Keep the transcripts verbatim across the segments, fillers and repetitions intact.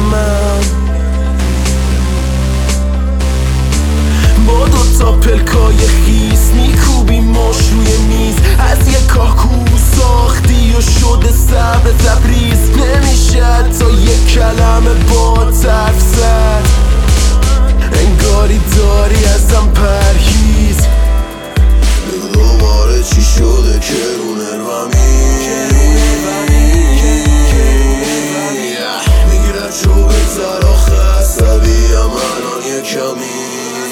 من با دوتا پلکای خیس میکوبی ماش روی میز. از یه کاکو ساختی و شده صبر تبریز. نمیشه تا یه کلمه با حرف زد، انگاری داری ازم پرهیز. بگو دوباره چی شده که رو نرممی میگیره چو بگذر آخه عصبیم الان یه کمی.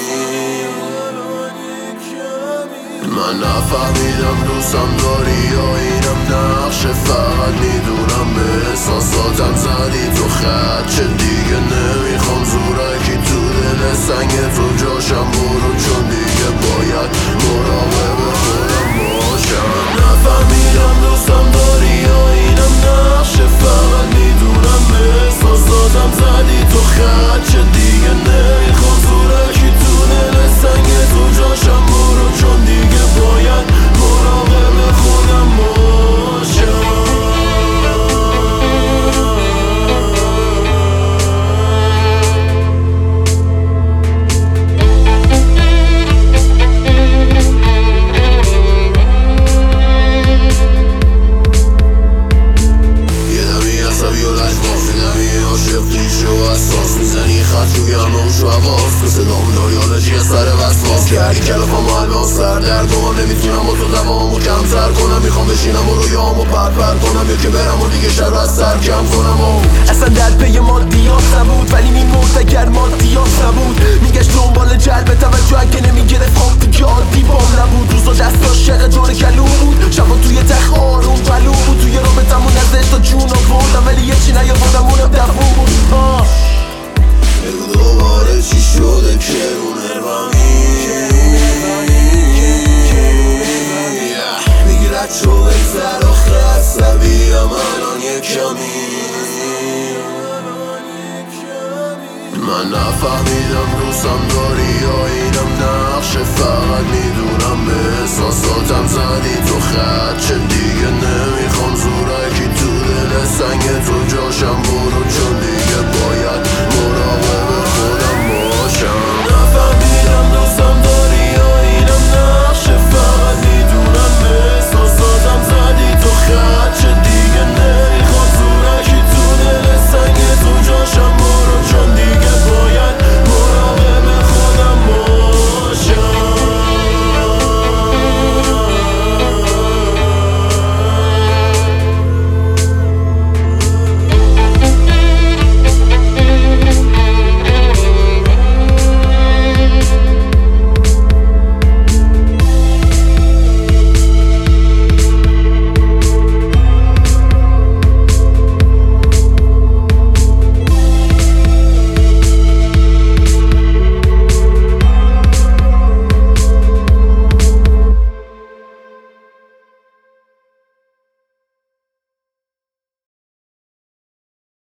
من نفهمیدم دوستم داری یا اینم نقشه، فقط میدونم به احساساتم زدی تو خط. چه دیگه نمیخوام زورکی تو دل سنگ تو جاشم برو، چون دیگه باید مراقب خودم باشم. نفهمیدم دوستم داری یا اینم نقشه، فقط میدونم به احساساتم زدی تو خط. چه دیگه نمیخوام زورکی تو دل سنگ تو جاشم برو، چون دیگه باید مراقب خودم باشم. یه دمی عصبی و لجباف، یه دمی عاشق کلیشه و اساس. میزنی خط رو گرمه و شو عواز، که صدام داریالجی سر وسواس. کردی کلافم و الان سردرگم، نمیتونم با تو دوامو کمتر کنم. میخوام بشینم و رویامو پرپر کنم، یا که برم و دیگه شر از سر کم کنم. و اصلا در پی مادیات نبود، ولی میمرد اگر مادیات نبود. میگشت دنبال جلب توجه، اگه نمیگرفت خواب دیگه عادی بام نبود. روزا دستاش شق جور کلو بود، شبا توی تخ آروم پلو بود. توی رابطمون ازش تا جون آوردم، ولی یه چی نیاوردم اونم دفون بود. آه بگو دوباره چی شده که رو نرممی میگیرد چو بگذر آخه عصبیم الان یه کمی. من نفهمیدم دوستم داری یا اینم نقشه، فقط میدونم به احساساتم